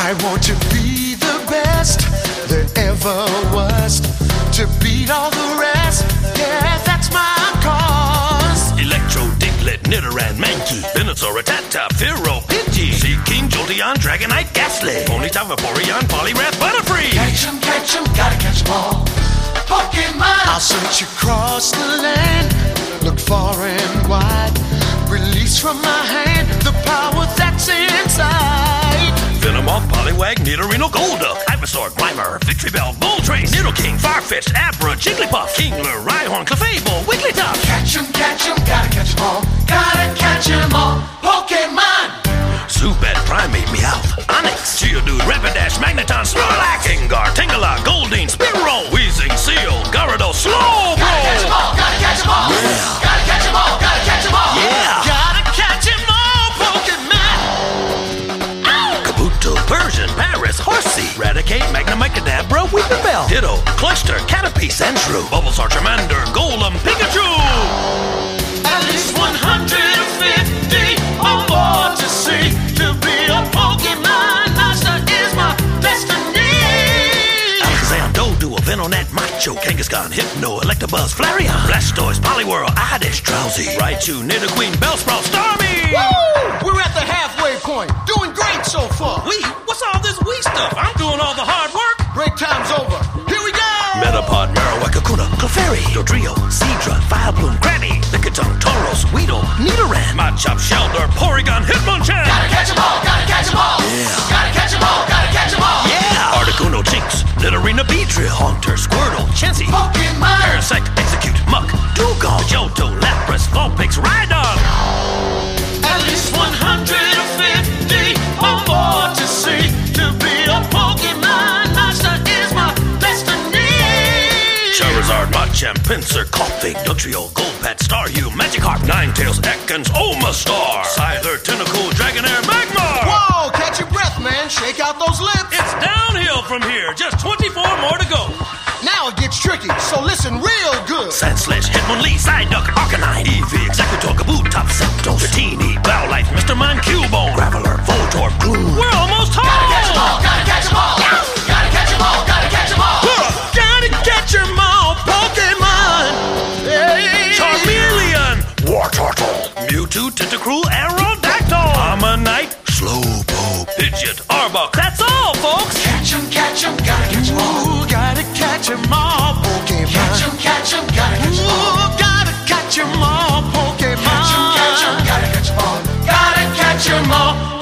I want to be the best there ever was, to beat all the rest. Yeah, that's my cause. Electro, Diglett, Nidoran, Mankey, Venusaur, Rattata, Fearow, Pidgey, Seaking, Jolteon, Dragonite, Ghastly, Ponyta, Vaporeon, Poliwrath, Butterfree. Catch 'em, gotta catch 'em all. Pokemon! I'll search across the land, look far and wide, release from my hand the power that's inside. Venomoth, Poliwag, Nidorino, Golduck, Ivysaur, Grimer, Victreebel, Moltres, Nidoking, Farfetch'd, Abra, Jigglypuff, Kingler, Rhyhorn, Clefable, Wigglytuff. Catch 'em, gotta catch 'em all. Gotta catch 'em all. Pokemon! Zubat, Primate, Meowth, Onix, Geodude, Rapidash, Magneton, Snorlax, Gengar, Tangela, Goldeen, Spearow, Weezing, Seal, Gyarados, Slowbro. Gotta catch 'em all, gotta catch 'em all. Yeah. Gotta catch 'em all, gotta catch 'em all. Yeah. Gotta catch 'em all, Pokemon! Kabuto, Persian, Paris, Horsey, Raticate, Magnemite, Kadabra, Weepinbell, Ditto, Cloyster, Caterpie, Sandshrew, Bulbasaur, Charmander, Golem, Pikachu. At least 150 or more to see. To be a Pokemon master is my destiny. Alakazam, Doduo, Venonat, Macho, Kangaskhan, Hypno, Electabuzz, Flareon, Blastoise, Poliwhirl, Oddish, Drowsy, Raichu, Nidoqueen, Bellsprout, Starmie. Woo! We're at the halfway point. Doing great so far. What's all this we stuff? I'm doing all the hard work. Break time's over. Here we go! Metapod, Marowak, Kakuna, Clefairy, Dodrio, Seadra, Vileplume, Granny, Lickitung, Tauros, Weedle, Nidoran, Machop, Shelter, Porygon, Hitmonchan. Gotta catch 'em all, gotta catch 'em all. Yeah. Gotta catch 'em all, gotta catch 'em all. Yeah! Articuno, Jinx, Nidorina, Beedrill, Haunter, Squirtle, Chansey, Pokemon! Parasect, Execute, Muck, Dugong, Johto, Lapras, Vulpix, Rhydon. At least 150 or more to see. To be a Pokemon master is my destiny. Charizard, Machamp, Pinsir, Koffing, Dugtrio, Golbat, Staryu, Magikarp, Ninetales, Ekans, Omastar, Scyther, Tentacool, Dragonair, Magmar! Whoa, catch your breath, man. Shake out those lips. It's downhill from here. Just 24 more to go. Now it gets tricky, so listen real good. Sandslash, Hitmonlee, Psyduck, Arcanine, Eevee, Executor, Kabutops, Zapdos, Dratini, Bowlife, Mr. Mime, Cubone, Graveler, Voltorb, Gloom. We're almost home! Gotta catch 'em all, gotta catch 'em all. Gotta catch 'em all, gotta catch 'em all. Gotta catch 'em all, Pokemon! Hey. Charmeleon, Wartortle, Mewtwo, Tentacruel, Aerodactyl, Ammonite, Slowpoke, Pidgeot, Arbok. That's all, folks! Catch 'em, gotta catch 'em all. Ooh, gotta catch 'em all, Pokemon. Catch 'em, gotta catch 'em all. Ooh, gotta catch 'em all, Pokemon. Catch 'em, gotta catch 'em all. Gotta catch 'em all,